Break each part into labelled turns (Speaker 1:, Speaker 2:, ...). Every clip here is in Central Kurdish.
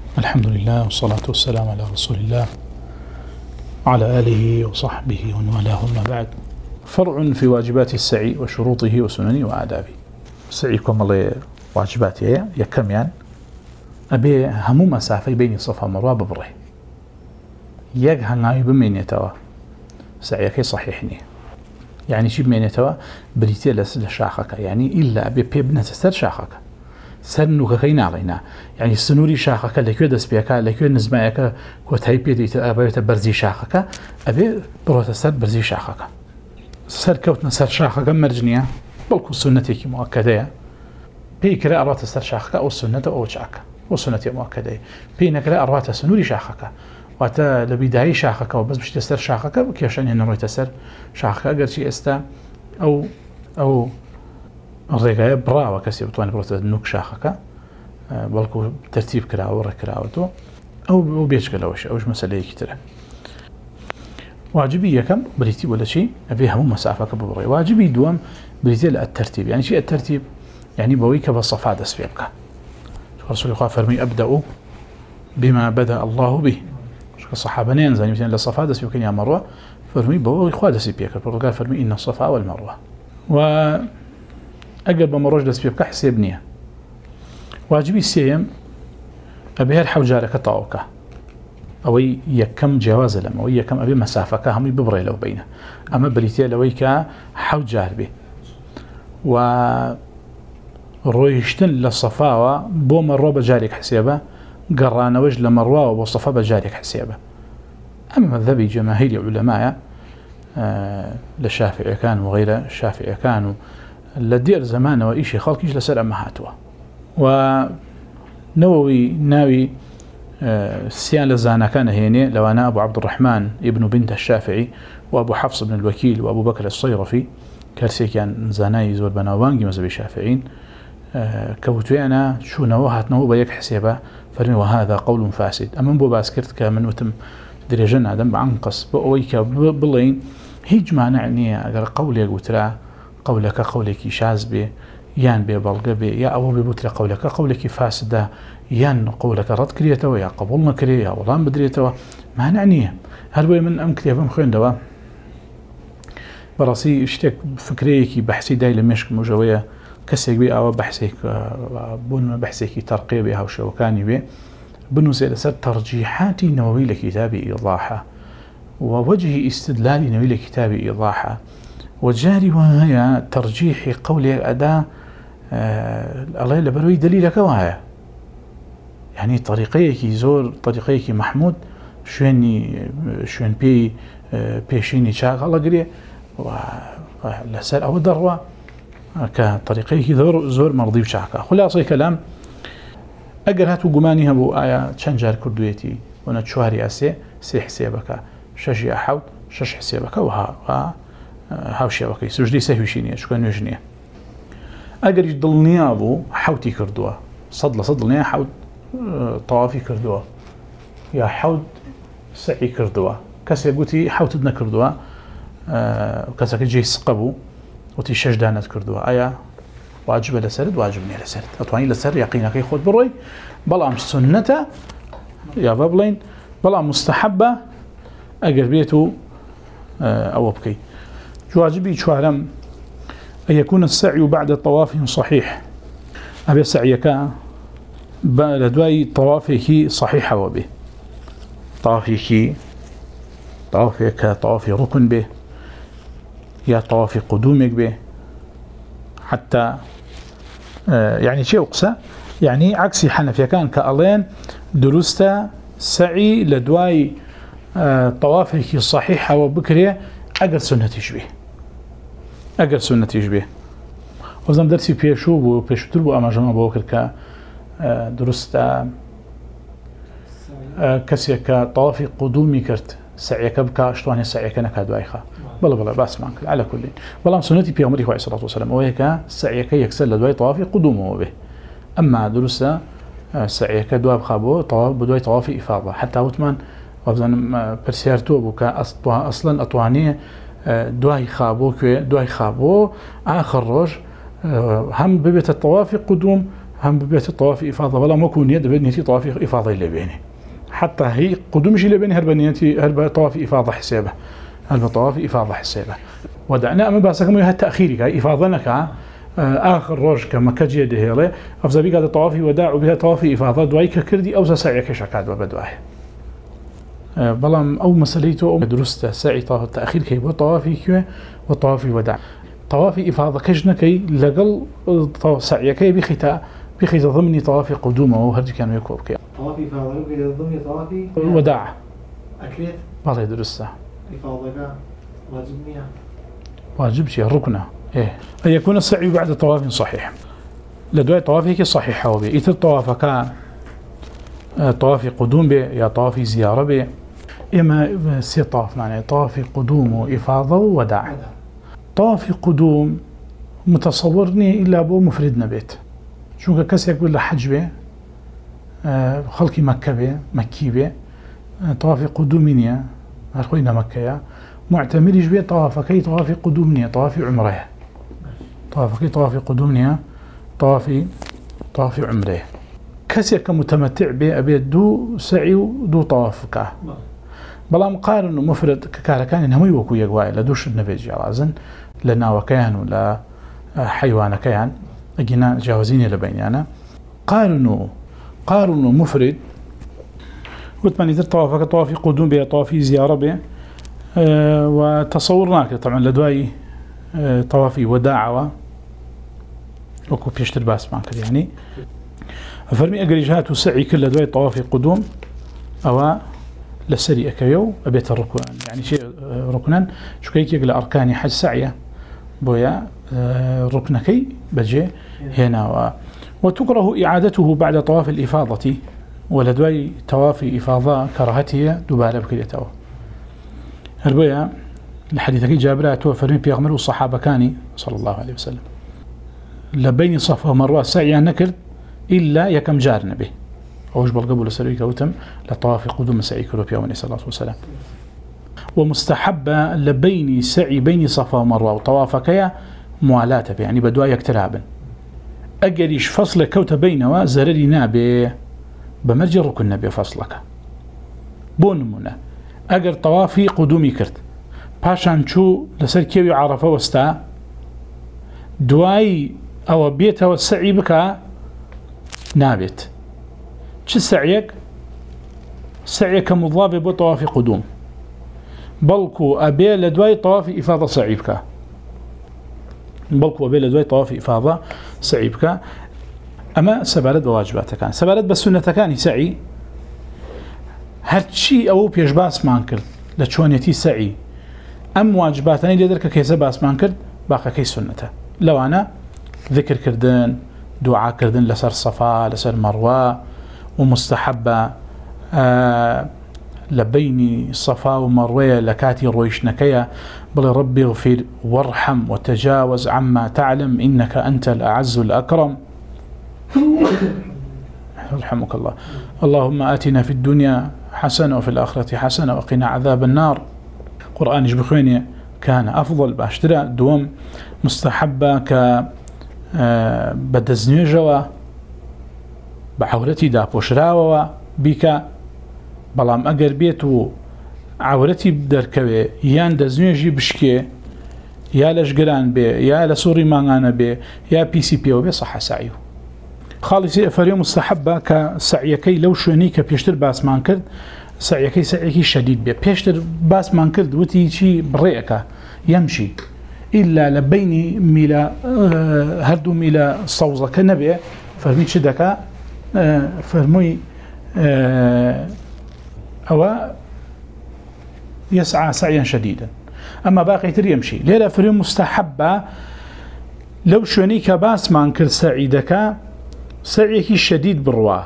Speaker 1: الحمد لله والصلاة والسلام على رسول الله وعلى آله وصحبه ومن والاه. أما بعد، فرع في واجبات السعي وشروطه وسننه وآدابه. سعيكم الله واجباته يكم يعني أبي همو مسافة بين الصفا والمروة ببره يك هنغاي بمينيتوا سعيك صحيحني يعني شي بمينيتوا بريتي لشاخك يعني إلا أبي بيبنة سر شاخك سنوك خينا علينا يعني السنوري شاخك لكي دسبيك لكي نزمايك كوتاي بيدي أبي برزي شاخك أبي بروت سر برزي شاخك سر كوتنا سر شاخك مرجنية بلكو سنتك مؤكدة بيكرا أروات سر شاخك أو السنة أو شاك وسنتي مؤكدة بينكرا أروات سنوري شاخك واتا لبداية شاخك وبس مش تسر شاخك كيشان ينروي تسر شاخك أقر شي استا أو الرقاية براوة كسي بطواني بروت نوك شاخك بلكو ترتيب كراو وركراوتو أو بيش كلاوش أوش مسألة كتيرة. واجبي يكم بريتي ولا شيء أبيها مو مسافة كبري. واجبي دوام بريتي الترتيب يعني شيء الترتيب يعني بويك بالصفا دس بيبك. رسول الله فرمي أبدأ بما بدأ الله به. الصحابة ينزل مثلا للصفا دس بيبك يا مروة فرمي بوي خوادس بيبك. قال فرمي إن الصفا والمروة. وأقرب مروج دس بيبك حسابنيه. واجبي السيم أبيها الحوجارك طاوكه. أو يكم جواز لما أو يكم أبي مسافة كهم ببري لو بينه أما بريتيا لويك حو جاربه ورويشتن للصفاوة بو مروة بجارك حسيبه قران وجه لمروة وصفا بجارك حسيبه. أما مذهبي جماهير علماء للشافعي كان وغير الشافعي كانوا لدير زمان وإيشي خلق يجلس لسر أمهاتوا ونووي ناوي سيان لزانا كان هيني لو أنا أبو عبد الرحمن ابن بنت الشافعي وأبو حفص بن الوكيل وأبو بكر الصيرفي كارسي كان زاناي زور بناوانجي مذهب الشافعيين كوتوي أنا شو نوهات نوه بيك حسيبه فرمي وهذا قول فاسد. أما بو باسكرت كمن وتم درجان عدم بعنقص بأويك بلين هيج ما نعني أقر قولي قلت قولك قولك شاذ به يان ببلغ به يا أبو ببتر قولك فاسده يان قولك رد كريته يا قبولنا كريه يا والله بدريته ما نعنيه. هل هو من أم كتابهم خين دوا براسي اشتك فكريكي بحثي داي لمشك مجوية كسيك بي أو بحثيك بون بحثيك ترقي بها وشوكاني بي بنو سيدسات ترجيحات نووي لكتاب إيضاحة ووجه استدلال نووي لكتاب إيضاحة وجاري وهي ترجيح قولي أداء الله لبروي دليلك وهي يعني طريقيك زور طريقيك محمود شوين بيشيني شاق الله قريه ولسال أو الدروة كطريقيك زور مرضي بشاقة. خلاصي كلام أقرهت وقمانيها بو آية تشنجار كردويتي ونتشوهري أسي سي حسيبك ششي أحاوت شش حسيبك وها هاوشي وكي سجدي سهوشيني شكون نجنيه أقر يضلني أبو حوتي كردوه صدلني حوت طوافي كردوه يا حوت سعي كردوه كسي قوتي حوت ابن كردوه كسك جي سقبو وتي شجدانات كردوه آية واجب لسرد واجبني لسرد أطواني لسرد يقينك يخوض بروي بلام سنة يا بابلين بلام مستحبة أقر بيتو أو بكي. واجبي شوارم أن يكون السعي بعد طواف صحيح. أبي سعيك لدواي طوافك صحيحة وبه طوافك طواف ركن به يا طواف قدومك به حتى يعني شيء أقصى يعني عكسي حنفيا كان كألين درست سعي لدواي طوافك صحيحة وبكرية أقر سنة يشبه وزم درسي بيشو تربو أما جمع بوكر ك درست كسيك طوافي قدومي كرت سعيك بكا اشتواني سعيك نكا دوايخا بلا باس مانك على كل بلا سنتي في عمره عليه الصلاة والسلام وهيك سعيك يكسل لدواي طوافي قدومه به. أما درست سعيك دواب خابو طواف بدواي طوافي إفاضة حتى وثمان وابزان برسيارتو بوكا أصلا أطواني دواي خابو آخر روج هم ببيت الطواف قدوم هم ببيت الطواف إفاضة ولا مكون يد بنيتي طواف إفاضة اللي بينه حتى هي قدومش اللي بينه هرب طواف إفاضة حسابه هرب طواف إفاضة حسابه ودعنا أما باسكم يها التأخير إفاضنك آخر روج كما كجي دهيله أفضل بيقى طواف وداع وبها طواف إفاضة دوايك كردي أو سعيك شكاد وبدواه بلام أو مسألته أو درسته سعي طواف التأخير كي بطوافي كي وطوافي وداع طوافي إفاضة كجنكي لقل سعيكي بخيتا ضمني طوافي قدومه وهرجي كانوا يكوب كي
Speaker 2: طوافي إفاضة ضمني طوافي
Speaker 1: وداع
Speaker 2: أكيد
Speaker 1: بالله درسته
Speaker 2: إفاضة واجبني
Speaker 1: واجب شيء ركنه إيه أن يكون السعي بعد طواف صحيح لدواء طوافك صحيحة وبي إثر طوافك طواف قدوم به يا طواف زيارة به إما سي طواف معنى طواف قدوم وإفاضة ووداع طواف قدوم متصورني إلا أبو مفردنا بيت شو كسي يقول لحج به خلقي مكة به مكي به طواف قدومينيا أخوينا مكة معتمرش به طوافكي طواف قدومنيا طواف عمره طوافكي طواف قدومنيا طواف عمره كسي كمتمتع به أبي دو سعي دو طوافك بلا مقارن مفرد ككاركان إنهم يوكو يقوائي لدوش النبيج علازن لنا وكيان ولا حيوان كيان أجينا جاوزيني لبينيانا قارنوا مفرد قلت من إذا طوافك طوافي قدوم به طوافي زيارة به وتصورناك طبعا لدواي طوافي وداعة وكو بيشتر باس مانكر يعني فرمي أقريجهات وسعي كل لدواي طوافي قدوم أو لسري أكيو أبيت الركن يعني شيء ركنا شو كيك يقل أركاني حج سعية بويا ركنكي بجي هنا وتكره إعادته بعد طواف الإفاضة ولدواي طواف إفاضة كرهته دبالة بكريته هربويا الحديث كي جابراته فرمي بيغمر الصحابة كاني صلى الله عليه وسلم لبين صفا ومروة سعيا نكر إلا يكم جارنا به أوش بالقبول سري كوتم لطواف قدوم سعي كروبيا وني صلى الله عليه وسلم ومستحبة لبين سعي بين صفا ومروة وطوافك موالاة يعني بدوا يكترابا أجريش فصل كوت بينه زرري نابي بمرجع ركن نبي فصلك بونمنا أجر طوافي قدومي كرت باشان شو لسر كيو عرفه وستا دواي أو بيته والسعي بك نابت شو سعيك مضاف بطواف قدوم بلكو أبي لدواي طواف إفاضة سعيبك أما سبالت بواجباتك كان سبالت بسنة كان سعي هرشي أو بيجباس مانكر لتشونيتي سعي أم واجباتني لدرك كيسا باس مانكر باقي كي سنته لو أنا ذكر كردن دعاء كردن لسر صفا لسر مروة ومستحبة لبيني صفا ومروة لكاتي رويشنكيا بل ربي اغفر وارحم وتجاوز عما تعلم إنك أنت الأعز الأكرم رحمك الله اللهم آتنا في الدنيا حسنة وفي الآخرة حسنة وقنا عذاب النار قرآن يجبخويني كان أفضل باشترى دوم مستحبة بدزنيجوا بعورتي دا بوشراوا بك بلام أجر بيتو عورتي بدركوي يان دزنيجي بشكي يا لشجران بي يا لسوري مانغانا بي يا بي سي بي وبي صح سعيه خالصي فريق مستحبة كسعيكي لو شونيك بيشتر باس مان كرد سعيكي شديد بي بيشتر باس مان كرد وتي شي بريئك يمشي إلا لبيني ميلا هردو ميلا صوزة كنبي فرمي شدك فرمي أو يسعى سعيا شديدا أما باقي تر يمشي ليلة فريق مستحبة لو شونيك باس مان كرد سعيدك سعيكي شديد بروا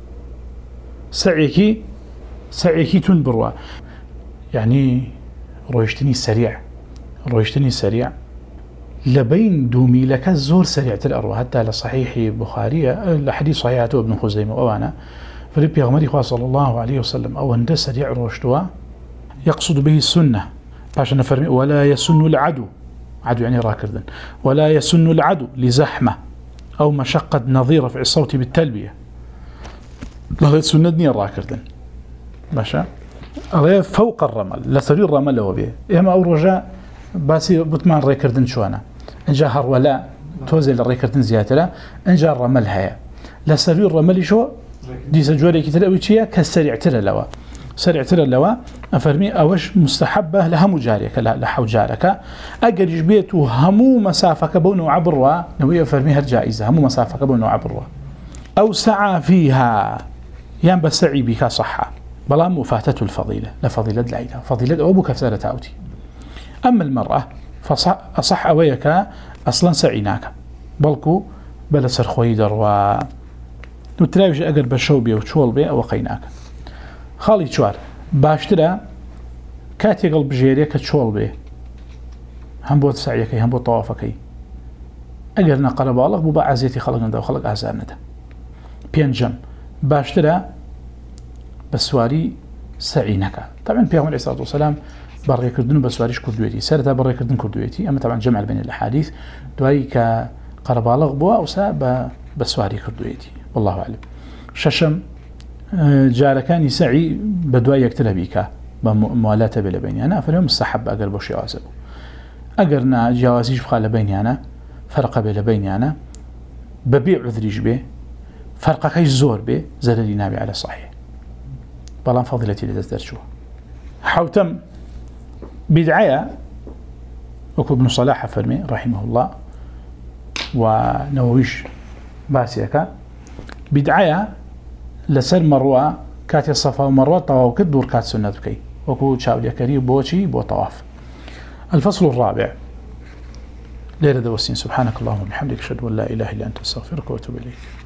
Speaker 1: سعيكي تون بروا يعني رويشتني سريع لبين دومي لك الزور سريع الأروى حتى لصحيح بخاري لحديث صحيحته ابن خزيمة وأنا فريبي غمري صلى الله عليه وسلم أو أن سريع روشتوا يقصد به السنة باش نفرمي ولا يسن العدو عدو يعني راكردن ولا يسن العدو لزحمة أو مشقة نظير رفع الصوت بالتلبية لغاية سندني الراكردن باشا على فوق الرمل لا سرير الرمل هو به إما أو رجاء باسي بطمان ريكردن شوانا إنجا هرولا توزي للريكردن زيادة إنجا الرمل هيا لا سرير الرمل شو دي سجوري كتلاوي شيء كسريع ترى لوا سريع ترى لوا أفرمي أوش مستحبة لها مجاريك لا لحو جارك أجرج بيت وهمو مسافة كبونه عبروا نوية أفرمي هالجائزة همو مسافة كبونه عبروا أو سعى فيها يان بسعي بك صحة بلا مفاتة الفضيلة لفضيلة العيلة فضيلة أبوك كفسارة أوتي أما المرأة فصح أويك أصلا سعيناك بلكو بلا سرخوي دروا وتلاويش أقر بشوبي وشول بي أو قيناك خالي شوار باشترا كاتي قلب جيريا كتشول بي هم بوت سعيكي هم بوت طوافكي أقر نقل بالغ بوبا عزيتي خلق ندا وخلق أعزار ندا بينجم باشترا بسواري سعينك طبعا بيغمر عليه الصلاة والسلام بري كردن بسواريش كردويتي سارتا بري كردن كردويتي أما طبعا جمع بين الأحاديث دواي كقربالغ بوا أو سا بسواري كردويتي والله أعلم ششم جاركاني سعي بدواي يكتلها بيكا بموالاته بلا بيني أنا فاليوم مستحب أقر بوشي عازبه أقرنا جوازيش بخال بيني أنا فرق بلا بيني أنا ببيع عذريش به فرق كيش زور به زلالي نابي على صحيح بلان فضيلتي لتزدر شو حوتم بدعاية وكو ابن صلاح فرمي رحمه الله ونوويش باسيكا بدعاية لسر مروة كاتي الصفا ومروة طواو كدور كات سنة بكي وكو تشاولي كريم بوشي بو طواف. الفصل الرابع ليلة دوسين سبحانك اللهم وبحمدك أشهد أن لا إله إلا أنت أستغفرك وأتوب إليك.